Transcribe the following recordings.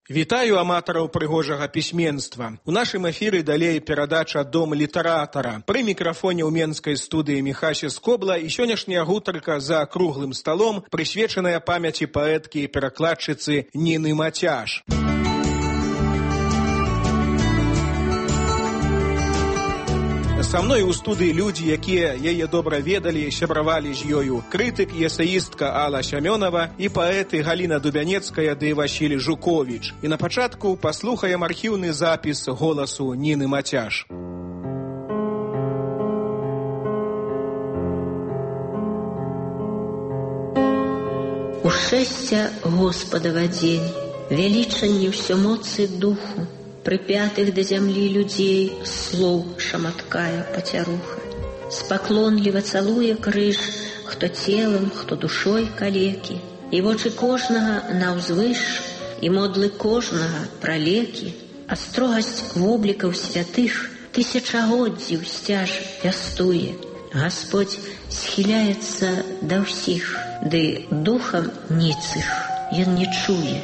Вітаю аматараў прыгожага пісьменства. У нашым эфіры далей перадача «Дом літаратара». Пры мікрафоне ў менскай студыі Міхася Скобла і сённяшняя гутарка за круглым сталом, прысвечаная памяці паэткі і перакладчыцы Ніны Мацяш. Са мной у студыі людзі, якія яе добра ведалі, сябравалі з ёю. Крытык і эсеістка Алла Сямёнова і паэты Галіна Дубянецкая ды Васіль Жуковіч. І на пачатку паслухаем архіўны запіс голасу Ніны Мацяш. Ушэсця Господава дзень, велічанне ўсё моцы духу, припятых до земли людей слов шаматкая потяруха. Споклонливо целуя крыш, хто телом, хто душой калеки, и вочы кожнага наўзвыш, и модлы кожнага пралеки, а строгость воблікаў святых тысячагоддзіў сцяж пястуе. Господь схиляется до ўсіх, ды духом ніцых ён не чуе.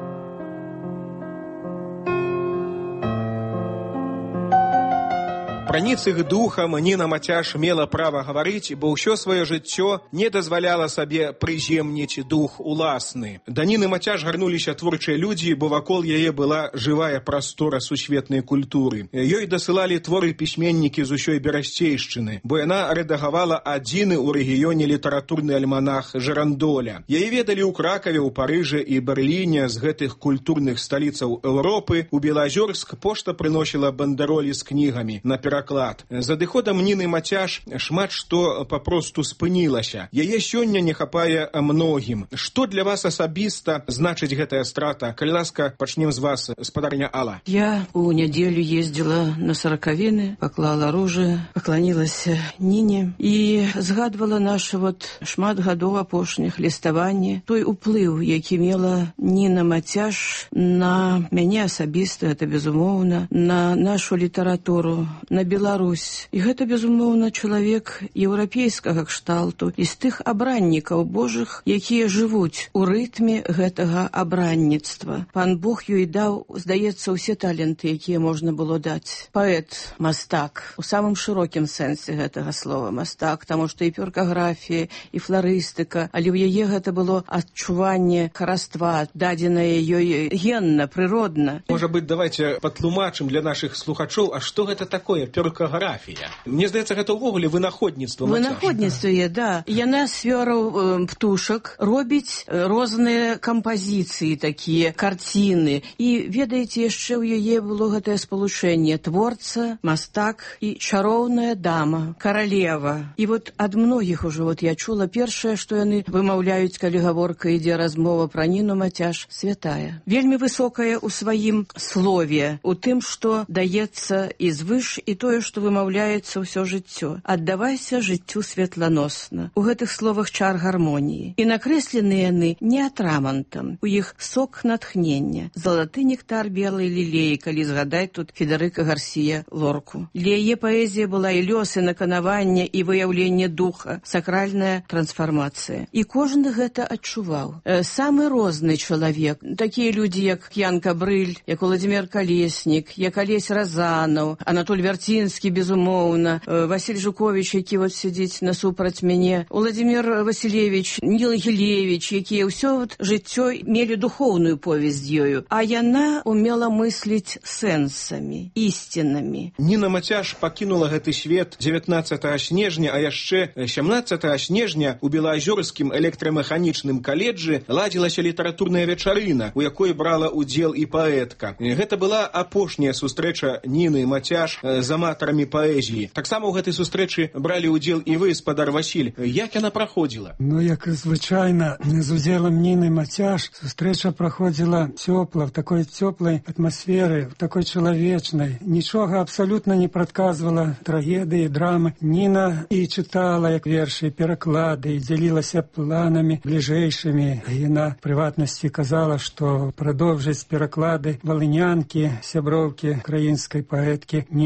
Пра ніцых духам Ніна Мацяш мела права гаварыць, бо ўсё сваё жыццё не дазваляла сабе прыземніць дух уласны. Да Ніны Мацяш гарнуліся творчыя людзі, бо вакол яе была жывая прастора сусветнай культуры. Ёй дасылалі творы пісьменнікі з усёй Берасцейшчыны, бо яна рэдагавала адзіны ў рэгіёне літаратурны альманах «Жырандоля». Яе ведалі ў Кракаве, у Парыжы і Берліне. З гэтых культурных сталіцаў Еўропы у Белазёрск пошта прыносіла бандэролі з кнігамі на пераклад. За адыходам Ніны Мацяш шмат што папросту спынілася. Яе сёння не хапае многім. Што для вас асабіста значыць гэтая страта? Калі ласка, пачнем з вас, спадарня Алла. Я у нядзелю ездзіла на саракавіны, паклала ружы, пакланілася Ніне і згадвала нашы шмат гадоў апошніх ліставанні, той уплыў, які мела Ніна Мацяш на мяне асабіста, гэта безумоўна, на нашу літаратуру, на Беларусь. І гэта, безумоўна, чалавек еўрапейскага кшталту, і з тых абраннікаў Божых, якія жывуць у рытме гэтага абранніцтва. Пан Бог ёй даў, здаецца, усе таленты, якія можна было даць. Паэт, мастак, у самым шырокім сэнсе гэтага слова мастак, таму што і перкаграфія, і фларыстыка, але ў яе гэта было адчуванне хараства, дадзенае ёй генна, прыродна. Можа быць, давайте патлумачым для нашых слухачоў, а што гэта такое перкаграфія? Мне здаецца, гэта ўвогуле вынаходніцтва Мацяш. Вынаходніцтва, да. Яна з свёраў птушак робіць розныя кампазіцыі, такія карціны. І, ведаеце, яшчэ ў яе было гэтае спалучэнне творца, мастак і чароўная дама, каралева. І ад многіх ужо я чула першае, што яны вымаўляюць, калі гаворка ідзе размова пра Ніну Мацяш, святая. Вельмі высокая ў сваім слове, у тым, што даецца і звыш, і тое, што вымаўляецца ўсё жыццё. Аддавайся жыццю светланосна. У гэтых словах чар гармоніі. І накрэслены яны не атрамантам. У іх сок натхнення. Залаты нектар белай лілеі, калі згадаць тут Федэрыка Гарсія Лорку. Для яе паэзія была і лёс, і наканаванне, і выяўленне духа, сакральная трансфармацыя. І кожны гэта адчуваў. Самы розны чалавек. Такія людзі, як Янка Брыль, як Уладзімір Калеснік, як Алесь Разанаў, Анатоль Вярцінскі, безумоўна, Васіль Жуковіч, які сядзіць насупраць мяне, Уладзімір Васілевіч, Ніл Гілевіч, якія ўсё жыццё мелі духоўную повесць з ёю. А яна умела мысліць сэнсамі, ісцінамі. Ніна Мацяш пакінула гэты свет 19 снежня, а яшчэ 17 снежня у Белаазёрскім электрамеханічным каледжы ладзілася літаратурная вечарына, у якой брала удзел і паэтка. Гэта была апошняя сустрэча Ніны Мацяш з аматарамі паэзіі. Таксама ў гэтай сустрэчы бралі ўдзел і вы, спадар Васіль. Як яна праходзіла? Як і звычайна, з удзелам Ніны Мацяш сустрэча праходзіла цёпла, в такой цёплай атмасферы, в такой чалавечнай. Нічога абсалютна не прадказвала трагедыі, драмы. Ніна і чытала, як вершы, пераклады, і дзялілася планамі бліжэйшымі. Яна, в прыватнасці, казала, што прадоўжыць пераклады валынянкі, сяброўкі краінскай паэткі Ніны Гор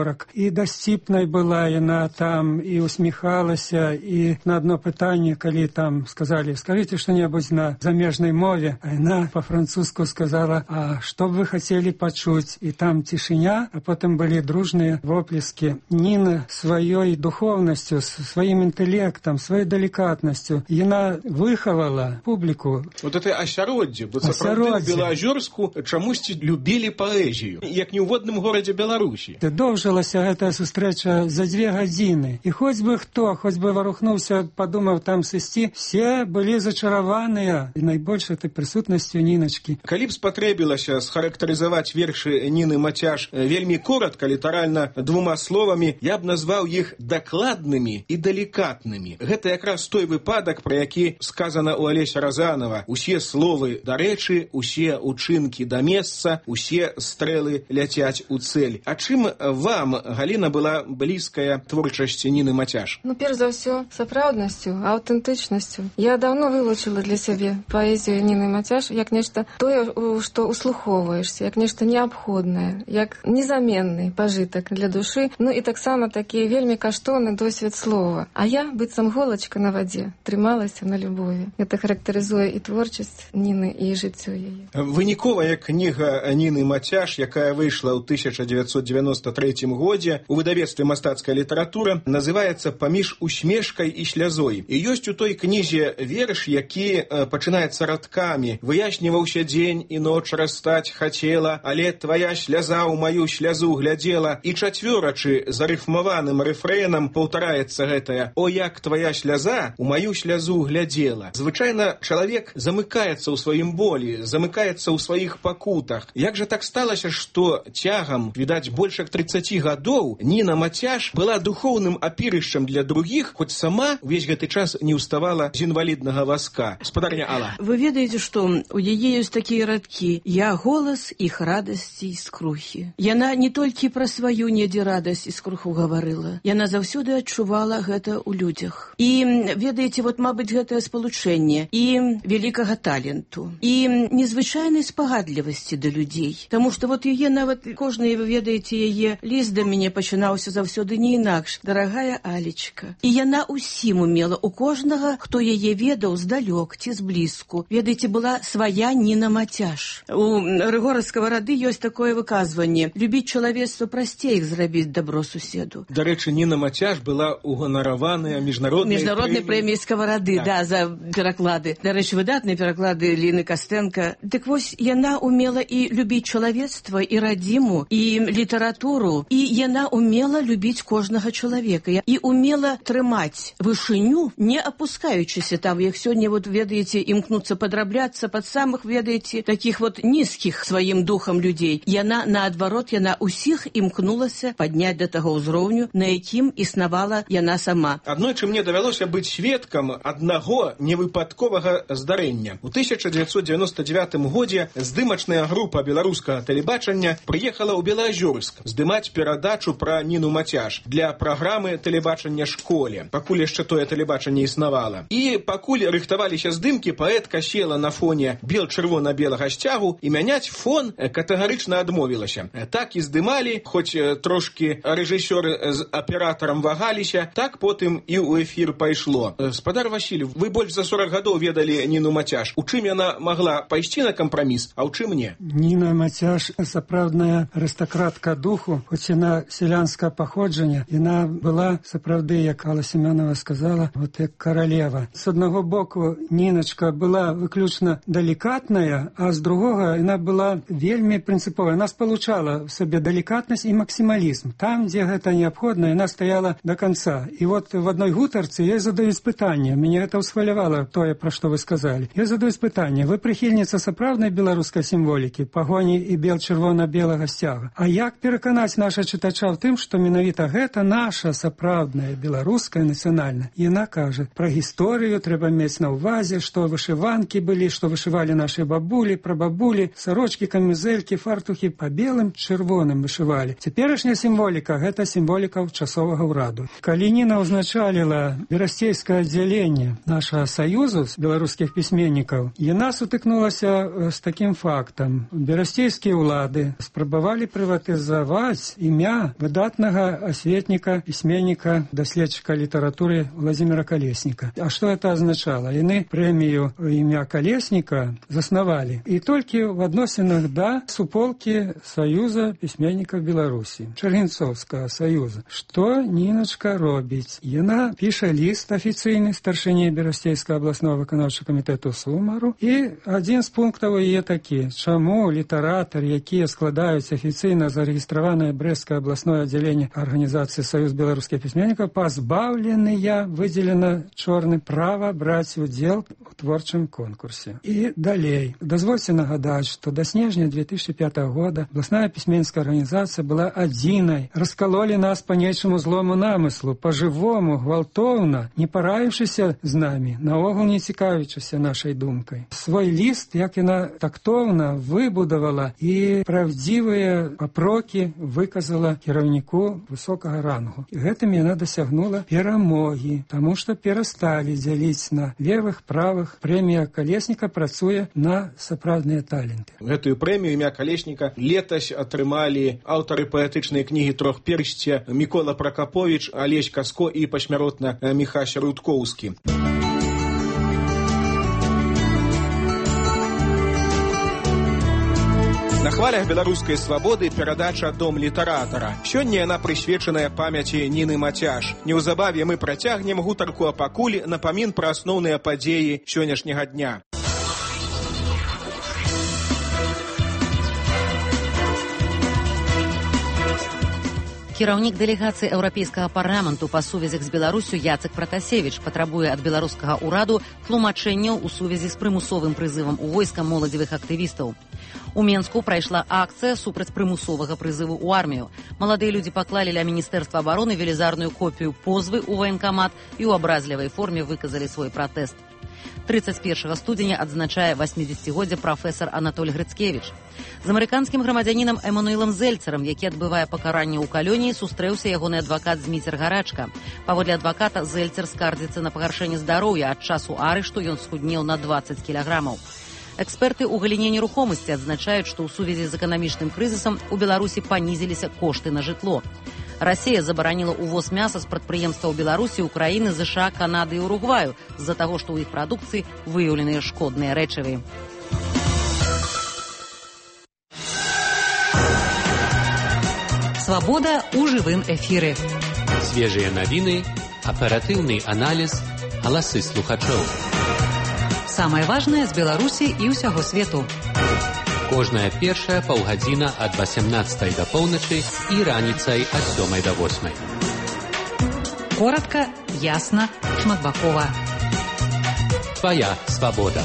40. І дасціпнай была яна там, і усміхалася, і на одно пытанне, калі там сказали, скажите что-нибудь на замежной мове, а яна по-французску сказала, а что бы вы хотели почуть? И там тишиня, а потом были дружные воплески. Нина своей духовностью, своим интеллектом, своей деликатностью, яна выховала публику. Вот это асяроддзе, бо сапраўды Белаазёрску чамусьці любілі паэзію, як не ў водным горадзе Беларусі. Доўжылася гэтая сустрэча за 2 гадзіны. І хоць бы хто, хоць бы варухнуўся, падумаў там сысці, все былі зачараваныя і найбольш этой прысутнасцю Ніначкі. Калі б спатрэбілася схарактарызаваць вершы Ніны Мацяш вельмі коротка, літаральна 2 словамі, я б назваў іх дакладнымі і далікатнымі. Гэта якраз той выпадак, пра які сказана ў Алеся Разанова. Усе словы да рэчы, усе учынкі да месца, усе стрэлы ляцяць у цэль. А чым вам, Галіна, была блізкая творчасці Ніны Мацяш? Перш за ўсё, сапраўднасцю, аўтэнтычнасцю. Я даўно вылучыла для сябе паэзію Ніны Мацяш як нешта тое, што услухоўваешся, як нешта неабходнае, як незаменны пажытак для душы, ну і таксама такі вельмі каштоўны досвед слова. А я, быццам голачка на вадзе, трымалася на любові. Гэта характарызуе і творчасць Ніны, і жыццё яе. Выніковая кніга Ніны Мацяш, якая выйшла ў 1993 годзе у выдавецтве «Мастацкая літаратура», называецца «Паміж усмешкай і слязой». І ёсць у той кнізе верш, які пачынаецца радкамі. «Выясніваўся дзень і ноч растаць хацела, але твая сляза ў маю слязу глядзела». І чацвёрачы зарыфмаваным рэфрэнам паўтараецца гэтая «О, як твая сляза ў маю слязу глядзела». Звычайна чалавек замыкаецца ў сваім болі, замыкаецца ў сваіх пакутах. Як жа так сталася, што цягам, відаць, больш як 30 гадоў Ніна Мацяш была духоўным апірышчам для другіх, хоць сама увесь гэты час не ўставала з інваліднага вазка. Спадарня Алла. Вы ведаеце, што у яе ёсць такія радкі: «Я голас іх радасці і скрухі». Яна не толькі пра сваю недзе радасць і скруху гаварыла, яна заўсёды адчувала гэта ў людзях. І ведаеце, вот, мабыць, гэтае спалучэнне і вялікага таленту, і незвычайнай спагадлівасці да людзей. Таму што вот яе нават кожны, вы ведаеце, яе ліст да мяне пачынаўся заўсёды не інакш: «Дарагая Алечка». І яна ўсім умела, у кожнага, хто яе ведаў здалёк ці зблізку. Ведаеце, была свая Ніна Мацяш. У Рыгора Скаварады ёсць такое выказванне: «Любіць чалавецтва прасцей, зрабіць дабро суседу». Дарэчы, Ніна Мацяш была уганараваная міжнароднай прэміяй Скаварады, да, за пераклады. Дарэчы, выдатныя пераклады Ліны Кастэнка. Дык вось, яна умела і любіць чалавецтва, і радзіму, і літаратуру, і яна умела любіць кожнага чалавека, і умела трымаць вышыню, не апускаючыся там, як сёння, вот, ведаеце, імкнуцца падрабляцца пад самых, ведаеце, такіх вот нізкіх сваім духам людзей. Яна, наадварот, яна ўсіх імкнулася падняць да таго ўзроўню, на якім існавала яна сама. Аднойчы мне давялося быць сведкам аднаго невыпадковага здарэння. У 1999 годзе здымачная група беларускага тэлебачання прыехала ў Белаазёрск здымаць перадачу пра Ніну Мацяш для праграмы тэлебачання «Школе». Пакуль яшчэ тое тэлебачанне існавала. І пакуль рыхтаваліся здымкі, паэтка села на фоне бел-чырвона-белага сцягу і мяняць фон катэгарычна адмовілася. Так і здымалі, хоць трошкі рэжысёры з аператарам вагаліся, так потым і ў эфір пайшло. Спадар Васіль, вы больш за 40 гадоў ведалі Ніну Мацяш. У чым яна магла пайсці на кампраміс, а ў чым не? Ніна Мацяш сапраўдная арыстакратка духу, хоць яна сялянскага паходжання, яна была сапраўды, як Алла Семёнова сказала, вот як каралева. З аднаго боку Ніначка была выключна далікатная, а з другога яна была вельмі прынцыповая. Яна спалучала в сабе далікатнасць і максімалізм. Там, дзе гэта неабходна, яна стаяла до конца. І вот в адной гутарцы я задаюць пытанне, мяне гэта ўсхвалявала тое, пра што вы сказалі. Я задаюць пытанне: вы прыхільніца сапраўднай беларускай сімволікі, пагоні і бел-чырвона-белага сцяга. А як пераканаць наша чытача ў тым, што менавіта гэта наша сапраўдная беларуская нацыянальная? Яна кажа, пра гісторыю трэба мець на ўвазе, што вышыванкі былі, што вышывалі нашы бабулі, прабабулі, сарочкі, камізэлькі, фартухі па белым, чырвоным вышывалі. Цяперашняя сімволіка — гэта сімволіка часовага ўраду. Калі Ніна ўзначаліла берасцейскае аддзяленне нашага саюзу з беларускіх пісьменнікаў, яна сутыкнулася з такім фактам. Берасцейскія ўлады спрабавалі прыватызаваць і імя выдатнага асветніка, пісьменніка, даследчыка літаратуры Владимира Колесника. А што это означало? Яны прэмію імя Колесника заснавалі. І толькі в адносінах да суполкі Союза пісьменнікаў Беларусі, Чаргінцоўскага союза. Што Ніночка робіць? Яна піша ліст афіцыйны старшыні Берасцейскага абласного выканаўчага камітэту Сумару, і адзін з пунктаў яе такі: чаму літаратары, якія складаюць афіцыйна зарэгістраванае Брэсцкае абласное аддзяленне арганізацыі Союз беларускіх пісьменнікаў, пазбаўленыя, выдзелена чорным, права браць удзел у творчым конкурсе. І далей. Дазвольце нагадаць, што да снежня 2005 года абласная пісьменніцкая арганізацыя была адзінай. Раскалолі нас па нечаму злому намыслу, па-жывому, гвалтоўна, не параіўшыся з намі, наогул не цікавячыся нашай думкай. Свой ліст, як яна тактоўна выбудавала і правдзівыя папрокі выказала кіраўніку высокага рангу. І гэтым яна дасягнула перамогі, таму што перасталі дзяліць на левых, правых. Прэмія Колесника працуе на сапраўдныя таленты. Гэтую прэмію імя Колесника летась атрымалі аўтары паэтычнай кнігі «Трохперсця» Мікола Пракаповіч, Алесь Каско і пасмяротна Міхася Рудкоўскі. На хвалях беларускай свабоды перадача «Дом літаратара». Сёння яна прысвечаная памяці Ніны Мацяш. Неўзабаве мы працягнем гутарку, а пакуль напамін пра асноўныя падзеі сённяшняга дня. Кіраўнік дэлегацыі Еўрапейскага парламенту па сувязях з Беларусю Яцек Пратасевіч патрабуе ад беларускага ўраду тлумачэнняў у сувязі з прымусовым прызывам у войска моладзевых актывістаў. У Менску прайшла акцыя супраць прымусовага прызыву ў армію. Маладыя людзі паклалі ля Міністэрства абароны велізарную копію позвы ў ваенкамат і ў абразлівай форме выказалі свой пратэст. 31 студзеня адзначае 80-годдзе прафесар Анатоль Грыцкевіч. З амерыканскім грамадзянінам Эмануэлам Зельцерам, які адбывае пакаранне ў калоніі, сустрэўся ягоны адвакат Зміцер Гарачка. Паводле адваката, Зельцер скардзіцца на пагаршэнне здароўя. Ад часу арышту ён схуднеў на 20 кілаграмаў. Эксперты ў галіне нерухомасці адзначаюць, што ў сувязі з эканамічным крызісам у Беларусі панізіліся кошты на жытло. Расія забараніла ўвоз мяса з прадпрыемстваў Беларусі, Украіны, ЗША, Канады і Уругваю з-за таго, што ў іх прадукцыі выяўленыя шкодныя рэчывы. Свабода ў жывым эфіры. Свежыя навіны, аператыўны аналіз, галасы слухачоў. Самае важнае з Беларусі і ўсяго свету. Кожная першая паўгадзіна ад 18 до поўначы і раніцай ад 7 до 8. Коротка, ясна, шматбакова. Твоя свабода.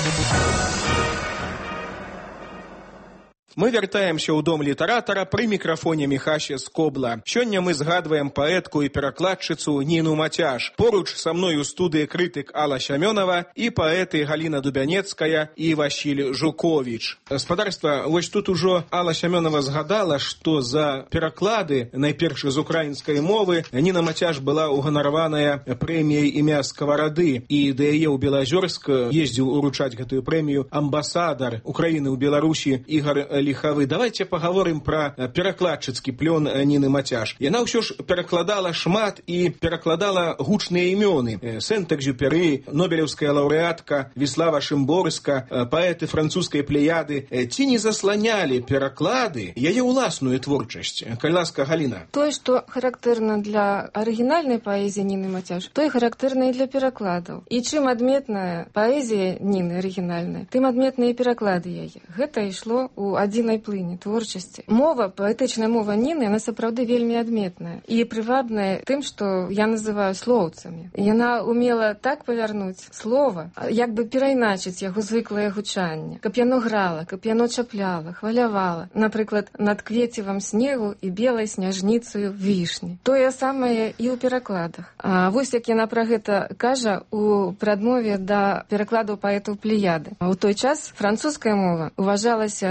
Мы вяртаемся ў дом літаратара, пры мікрафоне Міхася Скобла. Сёння мы згадваем паэтку і перакладчыцу Ніну Мацяш. Поруч са мной у студыі крытык Алла Сямёнова і паэты Галіна Дубянецкая і Васіль Жуковіч. Спадарства, вось тут ужо Алла Сямёнова згадала, што за пераклады, найперш з украінскай мовы, Ніна Мацяш была ўганараваная прэміяй імя Скаварады, і да яе ў Белазёрск ездзіў уручаць гэтую прэмію амбасадар Украіны ў Беларусі Ігар Лихавы. Давайте паговорым пра перакладчыцкі плён Ніны Мацяш. Яна ўсё ж перакладала шмат і перакладала гучныя імёны. Сент-Экзюпері, нобелеўская лаўрэатка Віслава Шымборска, паэты французскай плеяды. Ці не засланялі пераклады яе ўласную творчасць? Калі ласка, Галіна. Тое, што характэрна для арыгінальнай паэзіі Ніны Мацяш, тое характэрна і для перакладаў. І чым адметная паэзія Ніны арыгінальная, тым адметныя і пераклады яе. Гэта ішло ў адзінай плыні творчасці. Мова, паэтычная мова Ніны, яна сапраўды вельмі адметная і прывабная тым, што я называю слоўцамі. Яна умела так павярнуць слова, як бы перайначыць яго звыклае гучанне, каб яно грала, каб яно чапляла, хвалявала. Напрыклад, над квецівам снегу і белай сняжніцаю вішні. Тое самае і ў перакладах. А вось як яна пра гэта кажа у прадмове да перакладаў паэтаў Плеяды. У той час французская мова уважалася непрыгоднай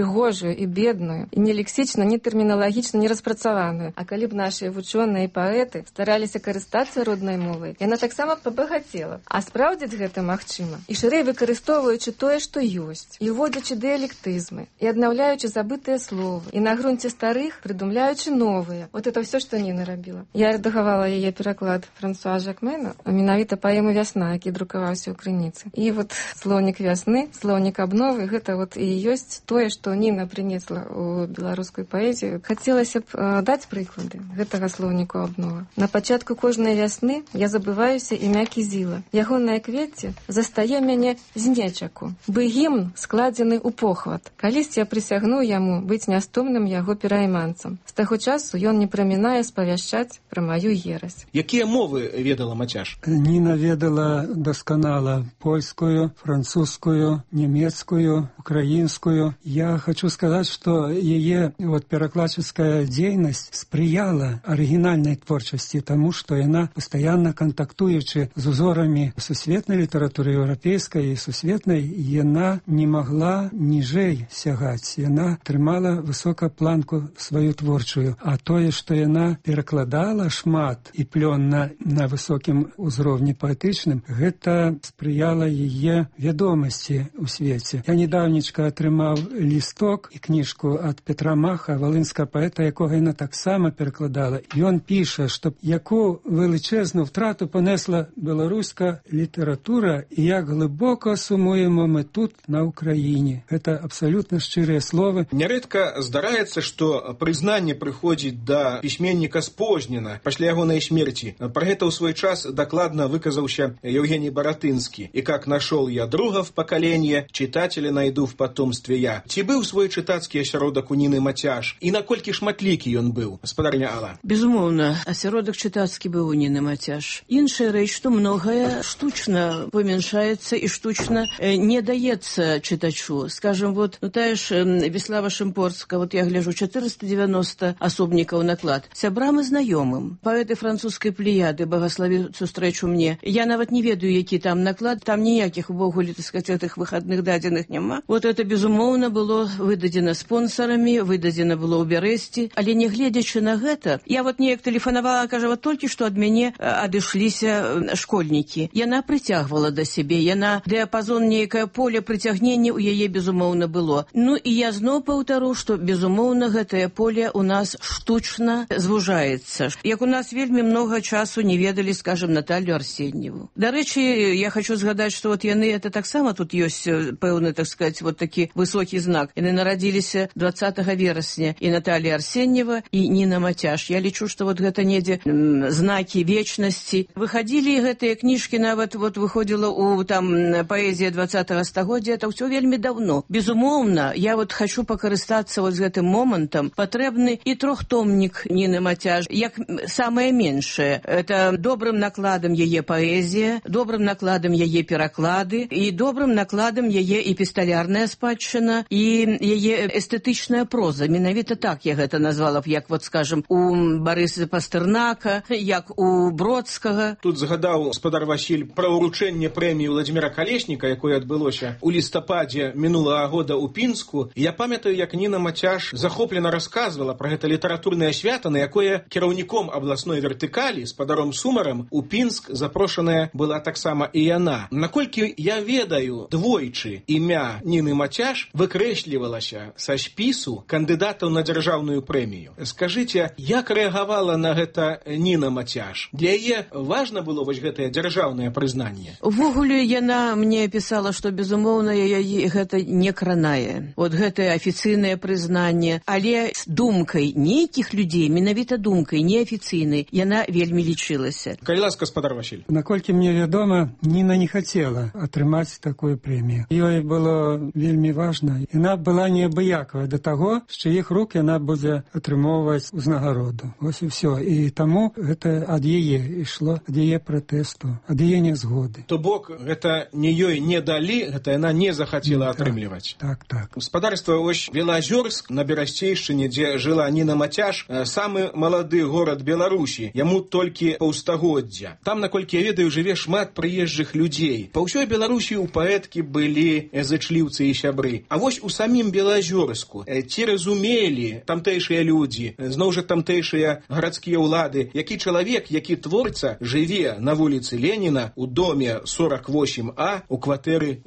прыгожую і бедную, і не лексічна, не тэрміналагічна, не распрацаваную. А калі б нашыя вучоныя і паэты стараліся карыстацца роднай мовай, яна таксама пабагацела. А спраўдзіць гэта магчыма. І шырэй выкарыстоўваючы тое, што ёсць, і ўводзячы дыялектызмы, і аднаўляючы забытыя словы, і на грунце старых прыдумляючы новыя. Вот это все, што Ніна рабіла. Я рэдагавала яе пераклад Франсуа Жакмена, менавіта паэму «Вясна», які друкаваўся ў крыніцы. І вот слоўнік вясны, слоўнік абновы, гэта вот і ёсць тое, што Ніна прынесла ў беларускую паэзію. Хацелася б даць прыклады гэтага слоўніку абновы. На пачатку кожнай вясны я забываюся імя Кізіла. Ягонае кветце застае мяне з нечаку. Бы гімн складзены ў похват. Калісьці я прысягнуў яму быць нястомным яго перайманцам. З таго часу ён не прамінае спавяшчаць пра маю ерась. Якія мовы ведала Мацяш? Ніна ведала дасканала польскую, французскую, немецкую, украинскую. Я хочу сказать, что ее перекладческая деятельность сприяла оригинальной творчести, тому, что она постоянно контактуючи з узорами сусветной литературы европейской и сусветной, она не могла ніжэй сягаць. Она трымала высока планку свою творчую. А тое, что она перакладала шмат и плённа на высокім узроўні паэтычным, гэта спрыяла яе вядомасці ў свеце. Я недавнечка атрымаў лісток і кніжку ад Петра Маха, валынскага паэта, якога яна таксама перакладала. Ён піша, што яку величезну втрату понесла беларуська літаратура і як глибоко сумуємо ми тут, на Україні. Гэта абсолютно шчырыя словы. Нярэдка здараецца, што прызнанне прыходзіць да пісьменніка спознена пасля ягонай смерці. Пра гэта ў свой час дакладна выказаўся Евгений Баратынскі. «И как нашел я друга в поколенье, читателя найду в потомстве я». Ці быў свой чытацкі асяродак у Ніны Мацяш? І наколькі шматлікі ён быў, спадарня Алла? Безумоўна, асяродак чытацкі быў у Ніны Мацяш. Іншая рэч, што многае штучна памяншаецца і штучна не даецца чытачу. Скажем, тая ж Веслава Шымпорска, я гляжу, 490 асобнікаў наклад. Сябрам і знаёмым. Паэты французскай плеяды, благослові сустрэчу мне. Я нават не ведаю, які там наклад, там ніякіх увогуле, так сказать, гэтых выхадных дадзеных няма. Это, безумоўна, было выдадзена спонсарамі, выдадзена было ў Бярэсці, але не гледзячы на гэта, я неяк тэлефанавала, кажа, толькі што ад мяне адышліся школьнікі. Яна прыцягвала да сябе, яна дыяпазон, нейкае поле прыцягнення ў яе, безумоўна, было. І я зноў паўтару, што, безумоўна, гэтае поле у нас штучна звужаецца. Як у нас вельмі много часу не ведалі, скажем, Наталью Арсеньеву. Дарэчы, я хочу згадаць, што яны, это таксама тут ёсць пэўны, так сказать, такі высокі знак. Яны нарадзіліся 20 верасня, і Наталья Арсеньева, і Ніна Мацяш. Я лічу, што гэта недзе знакі вечнасці. Выхадзілі гэтыя кніжкі, нават выходзіла у паэзія 20-го стагоддзя, это ўсё вельмі давно. Безумоўна, я хочу пакарыстацца з гэтым момантам. Патрэбны і трохтомнік Ніны Мацяш, як самае меншае. Это добрым накладам яе паэзія, добрым накладам яе пераклады і добрым накладам яе эпісталярная спадчына і яе эстэтычная проза. Менавіта так я гэта назвала б, як скажем, у Барыса Пастэрнака, як у Бродскага. Тут згадаў спадар Васіль пра ўручэнне прэміі Владзіміра Калесніка, якое адбылося ў лістападзе мінулага года ў Пінску. Я памятаю, як Ніна Мацяш захоплена расказвала пра гэта літаратурнае свята, на якое кіраўніком абласной вертыкалі, спадаром Сумарам, у Пінск запрошаная была таксама і яна. Наколькі я ведаю, двойчы імя Ніны Мацяш выкрэслівалася са спісу кандыдатаў на дзяржаўную прэмію. Скажыце, як рэагавала на гэта Ніна Мацяш? Для яе важна было гэтае дзяржаўнае прызнанне? Увогуле, яна мне пісала, што, безумоўна, яе гэта не кранае. Гэтае афіцыйнае прызнанне, але з думкай нейкіх людзей, менавіта думкай, неафіцыйнай, яна вельмі лічылася. Калі ласка, спадар Васіль. Наколькі мне вядома, Ніна не хацела атрымаць такую прэмію. Ёй было вельмі важна. Яна была неабыякавая да таго, з чыіх рук яна будзе атрымоўваць узнагароду. Вось і ўсё. І таму гэта ад яе ішло, ад яе пратэсту, ад яе нязгоды. То бок, гэта не ёй не далі, гэта яна не захацела атрымліваць. Так. Спадарства Белазёрск на Берасцейшчыне, дзе жыла Ніна Мацяш, самы малады горад Беларусі, яму толькі паўстагоддзя. Там, наколькі я ведаю, жыве шмат прыезджых людзей. Па ўсёй Беларусі ў паэткі былі зычліўцы і сябры. А вось у самім самім Белазёрску ці разумелі тамтэйшыя людзі, зноў жа тамтэйшыя гарадскія ўлады, які чалавек, які творца, жыве на вуліцы Леніна у доме 48А у кватэры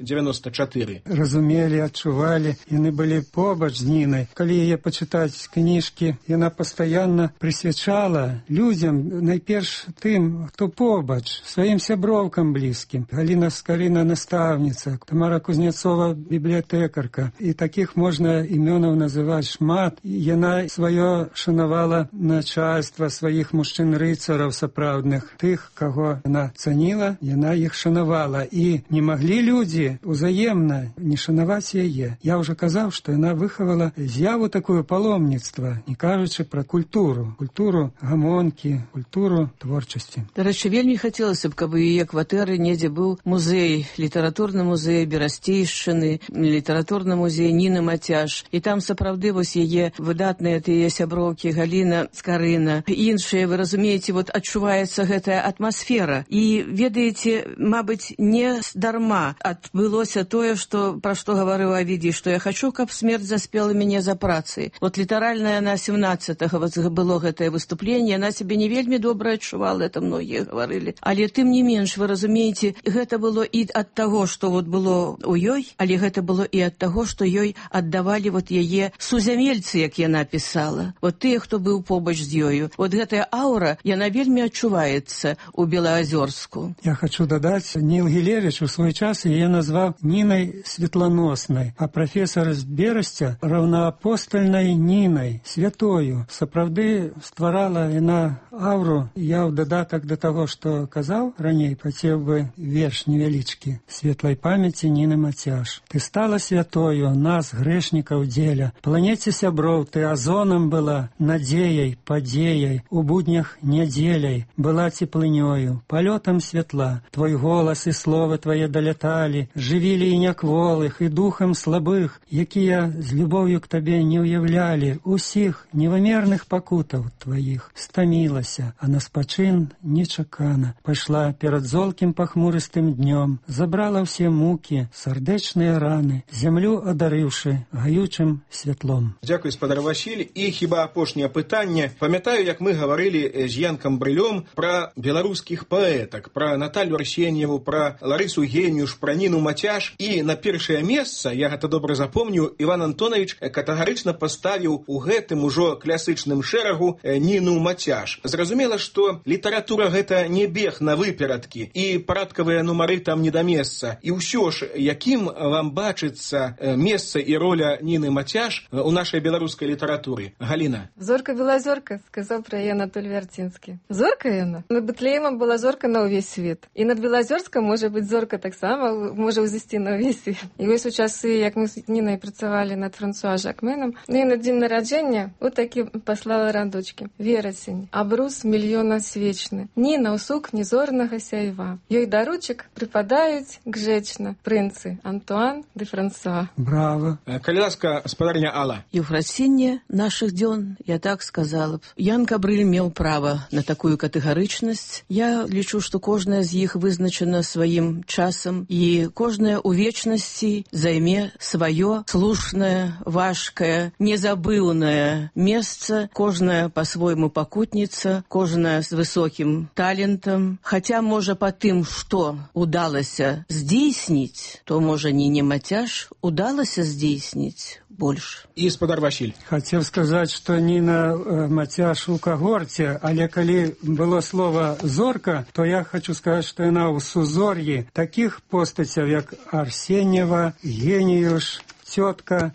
94. Разумелі, адчувалі, яны былі побач з Нінай. Калі яе пачытаць кніжкі, яна пастаянна прысвячала людзям, найперш тым, хто побач, сваім сяброўкам блізкім. Галіна Скарына настаўніца, Тамара Кузнецова бібліятэкарка. І такіх можна імёнаў называць шмат. Яна сваё шанавала начальства, сваіх мужчын-рыцараў сапраўдных. Тых, каго яна цаніла, яна іх шанавала. І не маглі людзі ўзаемна не шанаваць яе. Я ўжо казаў, што яна выхавала з'яву такое паломніцтва, не кажучы пра культуру. Культуру гамонкі, культуру творчасці. Дарэчы, вельмі хацелася б, каб у яе кватэры недзе быў музей, літаратурны музей Берасцейшчыны, літаратурны музей Ніны Мацяш. І там сапраўды вось яе выдатныя тыя сяброўкі Галіна Скарына. Іншыя, вы разумееце, вот адчуваецца гэтая атмасфера. І ведаеце, мабыць, не дарма адбылося тое, пра што гаварыў Авідзій, што я хачу, каб смерць заспела мяне за працай. Вот літаральна на 17-го было гэтае выступленне, яна сябе не вельмі добра адчувала, это многія гаварылі. Але тым не менш, вы разумееце, гэта было і ад таго, што вот было у ёй, але гэта было і ад таго, што ёй аддавалі вот яе сузямельцы, як яна пісала. Вот тыя, хто быў побач з ёю. Вот гэтая аура, яна вельмі адчуваецца у Белаазёрску. Я хочу дадаць, Ніл Гілевіч у свой час яе назваў Нінай Светланоснай, а прафесар з Берасця раўнаапостальнай Нінай, святою. Сапраўды стварала яна ауру. Я ў дадатак да таго, што казаў раней, хацеў бы верш невялічкі. Светлай памяці Ніны Мацяш. Ты стала святою, нас, грэшнікаў, дзеля. Планеце сяброў, ты азонам была, надзеяй, падзеяй, у буднях нядзеляй, была цеплынёю, палётам святла. Твой голас і словы твае даляталі, жывілі і някволых, і духам слабых, якія з любоўю к табе не ўяўлялі, усіх невымерных пакутаў тваіх. Стамілася, а на спачын нечакана. Пайшла перад золкім пахмурыстым днём, забрала ўсе мукі, сардэчныя раны, зямлю адарыўшы гаючым святлом. Дзякуй, спадар Васіль. І хіба апошняе пытанне. Памятаю, як мы гаварылі з Янкам Брылём пра беларускіх паэтак, пра Наталью Арсеньеву, пра Ларысу Генюш, пра Ніну Мацяш. І на першае месца, я гэта добра запомню, Іван Антонович катэгарычна паставіў у гэтым ужо класычным шэрагу Ніну Мацяш. Зразумела, што літаратура гэта не бег на выперадкі, і парадкавыя нумары там не да месца. І ўсё ж, якім вам бачыцца месца і роля Ніны Мацяш у нашай беларускай літаратуры? Галіна. Зорка Белазёрка, сказаў пра яе Анатоль Вярцінскі. Зорка яна. Над Бэтлеемам была зорка на ўвесь свет. І над Белазёрскам можа быць зорка таксама, можа ўзысці на ўвесь свет. І вось у часы, як мы з Нінай працавалі над Франсуа Жакменам, і на дзень нараджэння вот такі паслала радочкі. Верасень, абрус мільёна свечны. Ніна ў сукні зорнага сяйва. Ёй даручак прыпадаюць гжэчна прынцы Антуан де Франсуа. Браво. Калі ласка, спадарня Алла. Еўфрасінне нашых дзён, я так сказала б. Ян Кабрыль меў права на такую катэгарычнасць. Я лічу, што кожная з іх вызначана сваім часам, і кожная ў вечнасці займе сваё слушнае, важкае, незабыўнае месца, кожная па-свойму пакутніца, кожная з высокім талентам. Хаця, можа, па тым, што удалася здзейсніць, то, можа, Ніне Мацяш удалася здзейсніць больш. І спадар Васіль. Хацеў сказаць, што Ніна Мацяш у кагорце, але калі было слова «зорка», то я хочу сказаць, што яна ў сузор'і такіх постацяў, як Арсеньева, Геніюш, цётка.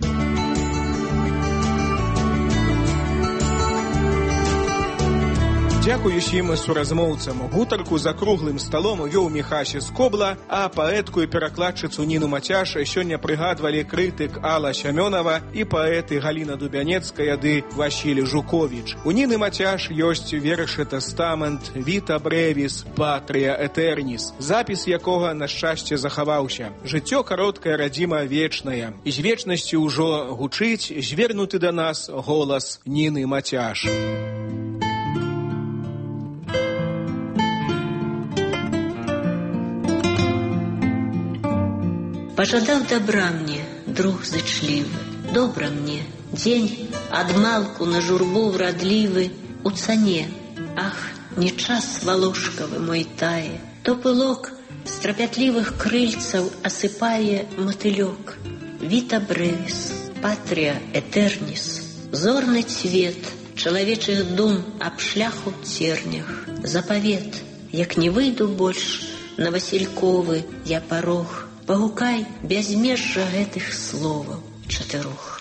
Дзякуй усім суразмоўцам. Гутарку за круглым сталом вёў Міхася Скобла, а паэтку і перакладчыцу Ніну Мацяш сёння прыгадвалі крытык Алла Сямёнова і паэты Галіна Дубянецкая ды Васіль Жуковіч. У Ніны Мацяш ёсць вершы «Тэстамент», «Віта Брэвіс», «Патрія Этерніс», запіс якога, на шчасце, захаваўся. Жыццё кароткае, радзіма вечнае. І з вечнасці ўжо гучыць звернуты да нас голас Ніны Мацяш. Пожадав добра мне, друг зычлівы, Нядобра мне, дзень адмалку на журбу врадлівы у цане. Ах, не час валошкавы мой тае, то пылок з трапятлівых крыльцаў асыпае матылёк. Віта брэвіс, патрія этерніс, зорны цвет чалавечых дум аб шляху цернях. Запавет, як не выйду больш на васільковы я парог, пагукай бязмежжа гэтых словаў чатырох.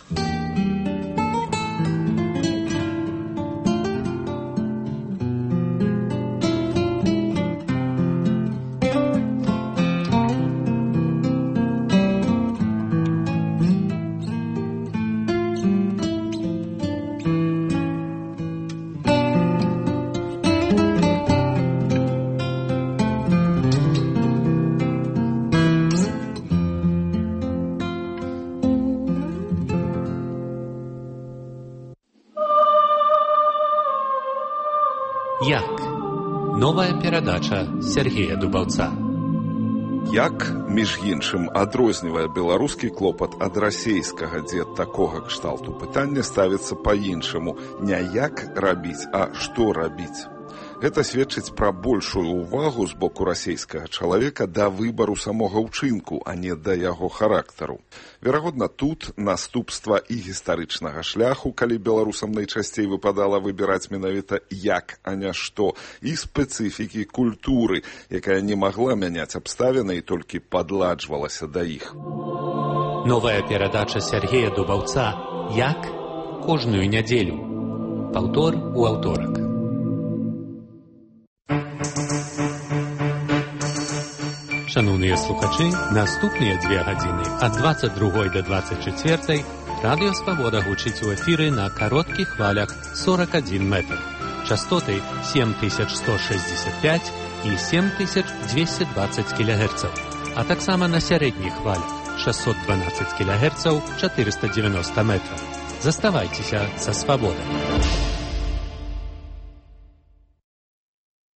Як? Новая перадача Сергея Дубаўца. Як, між іншым, адрознівае беларускі клопат ад расейскага, дзе такога кшталту пытання ставіцца па-іншаму. Не як рабіць, а што рабіць. Гэта сведчыць пра большую ўвагу з боку расейскага чалавека да выбару самога ўчынку, а не да яго характару. Верагодна, тут наступства і гістарычнага шляху, калі беларусам найчасцей выпадала выбіраць менавіта як, а не што, і спецыфікі культуры, якая не магла мяняць абставіны і толькі падладжвалася да іх. Новая перадача Сергея Дубаўца «Як?» кожную нядзелю. Паўтор у аўторак. Шановныя слухачы, наступныя 2 гадзіны ад 22 до 24 Радыё Свабода гучыць у эфіры на кароткіх хвалях 41 метр. Частоты 7165 і 7220 кГц, а таксама на сярэдніх хвалях 612 кГц 490 метров. Заставайцеся са Свабодай.